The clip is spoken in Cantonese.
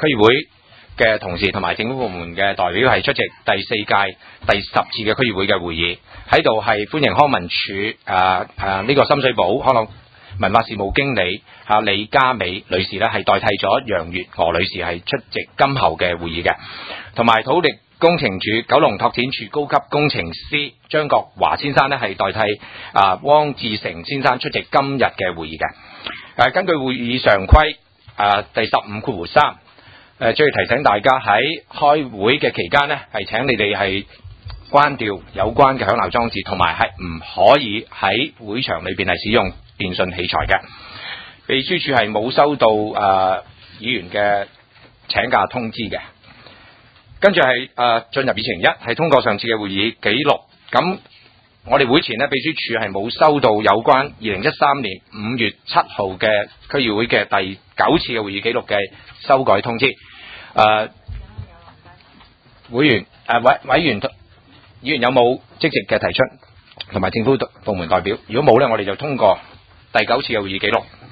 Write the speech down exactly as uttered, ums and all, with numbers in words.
區議會嘅同事同埋政府部門嘅代表係出席第四屆第十次嘅區議會嘅會議，喺度係歡迎康文署誒誒呢個深水埗康樂文化事務經理啊李嘉美女士呢係代替咗楊月娥女士係出席今後嘅會議嘅，同埋土力工程署九龍拓展處高級工程師張國華先生呢係代替啊汪志成先生出席今日嘅會議嘅。誒根據會議常規誒第十五括弧三。誒，最提醒大家喺開會嘅期間呢，係請你哋係關掉有關嘅響鬧裝置，同埋係唔可以喺會場裏邊係使用電訊器材嘅。秘書處係冇收到誒、呃、議員嘅請假通知嘅。跟住係誒進入議程一，係通過上次嘅會議記錄。咁我哋會前呢，秘書處係冇收到有關二零一三年五月七號嘅區議會嘅第九次嘅會議記錄嘅修改通知。誒、呃，會員誒、呃、委委員議員有冇積極嘅提出，同埋政府部門代表？如果冇呢，我哋就通過第九次嘅會議記錄。